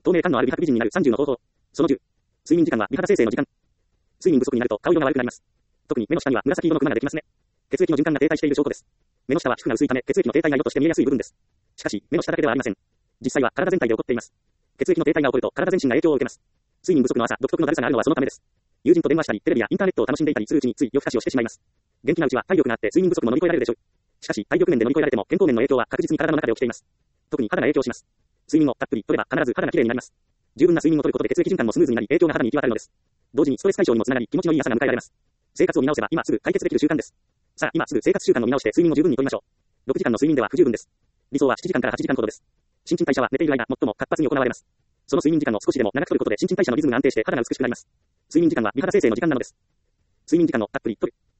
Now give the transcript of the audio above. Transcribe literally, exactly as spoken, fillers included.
透明感のある美白美人になるさんじゅうの方法。そのじゅう。睡眠時間は美肌生成の時間。睡眠不足になると顔色が悪くなります。特に目の下には紫色のクマができますね。血液の循環が停滞している証拠です。目の下は皮膚が薄いため血液の停滞が良として見えやすい部分です。しかし、目の下だけではありません。実際は体全体で起こっています。血液の停滞が起こると体全身が影響を受けます。睡眠不足の朝、独特のだるさがあるのはそのためです。友人と電話したり、テレビやインターネットを楽しんでいたりするうちについ夜更かしをしてしまいます。元気なうちは体力があって睡眠不足も乗り越えられるでしょう。しかし、体力面で乗り越えられても健康面の影響は確実に体の中で起きています。特に肌が影響します。睡眠をたっぷり取れば必ず肌が綺麗になります。十分な睡眠を取ることで血液循環もスムーズになり影響が肌に行き渡るのです。同時にストレス解消にもつながり気持ちのいい朝が迎えられます。生活を見直せば今すぐ解決できる習慣です。さあ、今すぐ生活習慣を見直して睡眠を十分に取りましょう。ろくじかんの睡眠では不十分です。理想はしちじかんからはちじかんほどです。新陳代謝は寝ている間最も活発に行われます。その睡眠時間を少しでも長く取ることで新陳代謝のリズムが安定して肌が美しくなります。睡眠時間は美肌生成の時間なのです。睡眠時間をたっぷり取る。